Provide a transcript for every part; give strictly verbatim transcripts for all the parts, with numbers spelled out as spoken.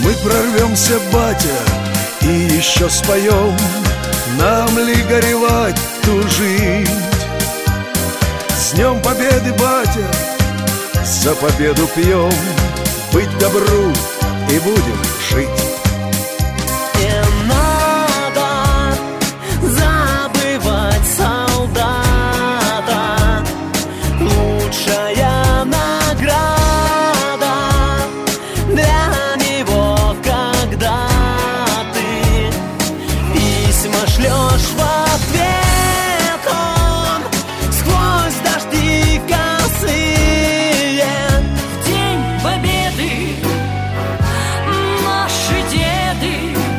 Мы прорвемся, батя, и еще споем. Нам ли горевать, тужить? С Днем Победы, батя, за победу пьем. Быть добру и будем жить. Не надо забывать солдата. Лучшая награда для него, когда ты письма шлешь в ответ, он сквозь дожди косые. В День Победы наши деды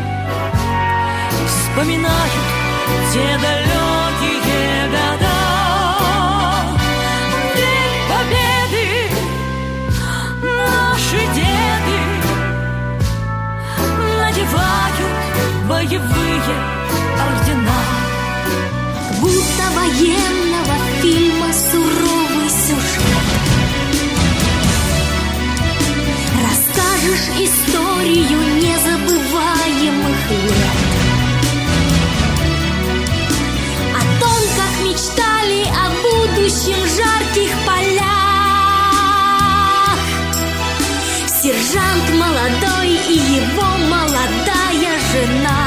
вспоминают те далекие года. В День Победы наши деды надевают боевые ордена. Будто военного фильма суровый сюжет. Расскажешь историю незабываемых лет. О том, как мечтали о будущем жарких полях. Сержант молодой и его молодая жена.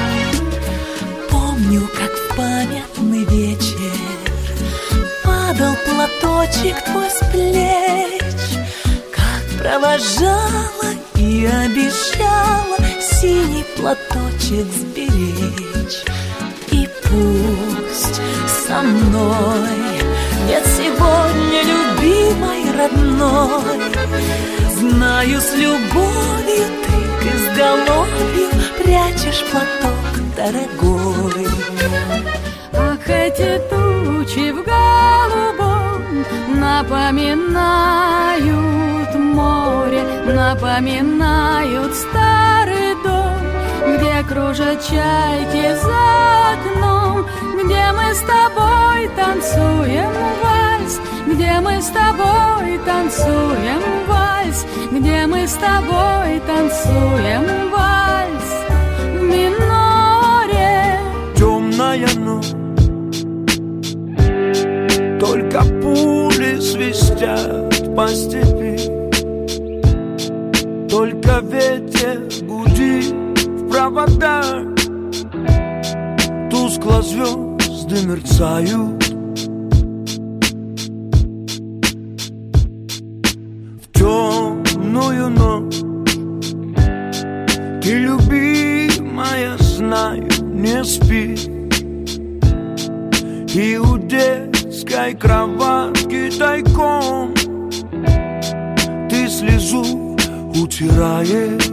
Помню, как в памятный вечер падал платочек твой с плеч, как провожала и обещала синий платочек сберечь. И пусть со мной нет сегодня любимой родной, знаю, с любовью ты к изголовью прячешь платок дорогой. Ах, эти тучи в голубом напоминают море, напоминают старый дом, где кружат чайки за окном, где мы с тобой танцуем вальс, где мы с тобой танцуем вальс, где мы с тобой танцуем вальс в миноре. Темная ночь, только пули свистят по степи, только ветер гудит в проводах, тускло звезды мерцают. В темную ночь ты, любимая, знаю, не спишь, и у детской кроватки тайком ты слезу утираешь.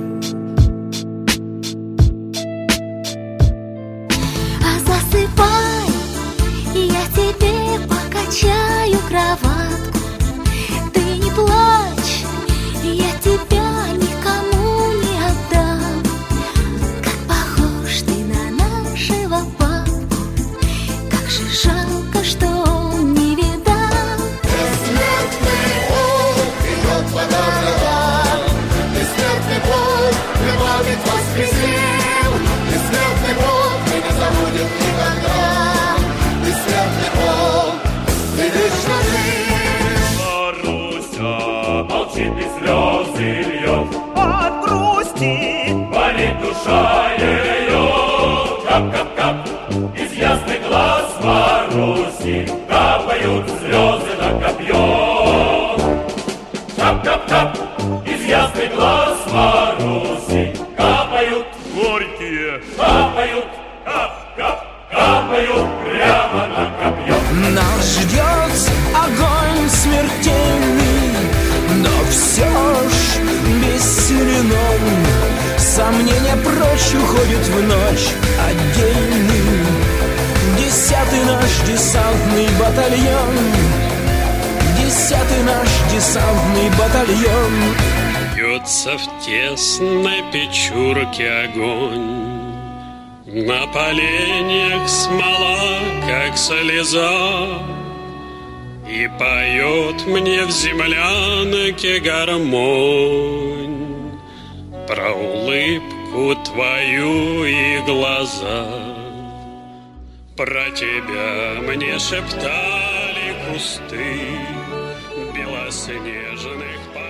А засыпай, я тебе покачаю кроватку. Ты не плачь, я тебя никому не отдам. Как похож ты на нашего папу, как же жалко, что он не видал. Бессмертный полк идет по народам, бессмертный полк прибавит воскресил. Бессмертный полк мы не забудем никогда. Бессмертный полк, ты вечно жив. Маруся молчит и слезы льет От грусти болит душа ее. Кап-кап-кап из ясных глаз Маруси капают слезы на копье. Кап-кап-кап из ясных глаз Маруси капают горькие, капают, кап-кап, капают прямо на копье. нас ждет огонь смертельный, но все ж бессилен он. Сомнения прочь уходят в ночь отдельный. Десятый наш десантный батальон, десятый наш десантный батальон. Бьется в тесной печурке огонь, на поленьях смола, как слеза, и поет мне в землянке гармонь. про улыбку твою и глаза. Про тебя мне шептали кусты белоснежных полей.